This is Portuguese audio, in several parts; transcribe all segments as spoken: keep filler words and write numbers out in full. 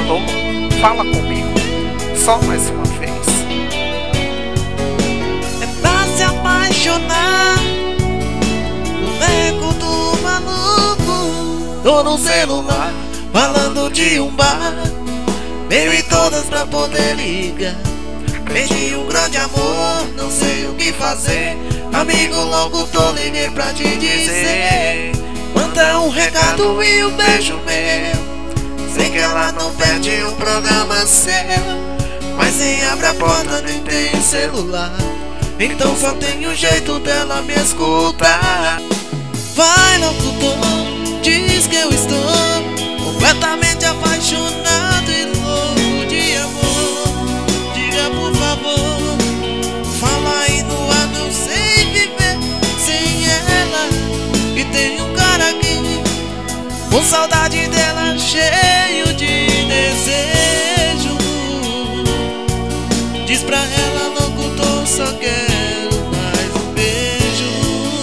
Alô, fala comigo, só mais uma vez. É pra se apaixonar no beco do maluco. Tô no celular, falando de um bar, meio e todas pra poder ligar. Perdi um grande amor, não sei o que fazer. Amigo, logo tô, liguei pra te dizer. Manda um recado e um beijo meu. Sei que ela não perde um programa seu, mas nem abre a porta nem tem celular. Então só tem um jeito dela me escutar. Vai locutor, diz que eu estou completamente apaixonado e louco de amor. Diga por favor, fala aí no ar, não sei viver sem ela. E tem um cara aqui com saudade dela, cheio de desejo. Diz pra ela, locutor, só quero mais um beijo.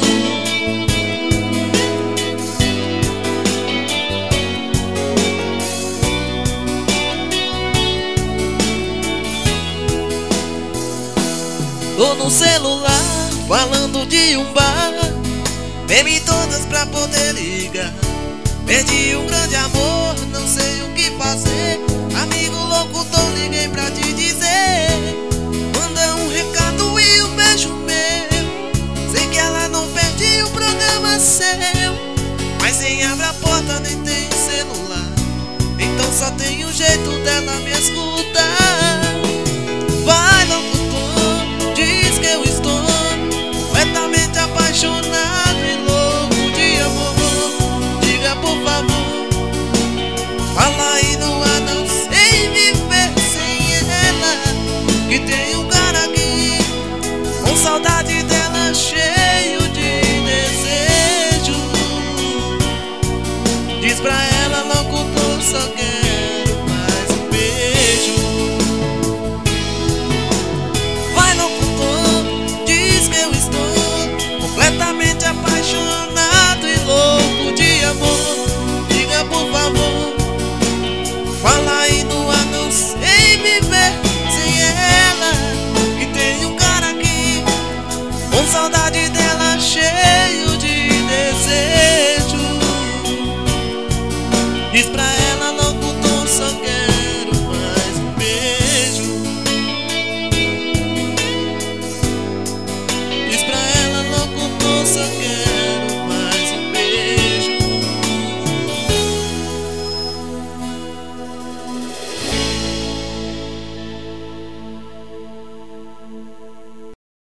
Tô no celular, falando de um bar, bebi todas pra poder ligar. Perdi um grande amor, não sei o que fazer. Amigo locutor, liguei pra te dizer. Manda um recado e um beijo meu. Sei que ela não perde o programa seu, mas nem abre a porta nem tem celular. Então só tem um jeito dela me escutar. Vai locutor, diz que eu estou completamente apaixonado e louco de amor. Diga por favor, fala aí no ar, não sei viver sem ela. Que tem um cara aqui com saudade dela, cheio de desejo. Diz pra ela, locutor, só quer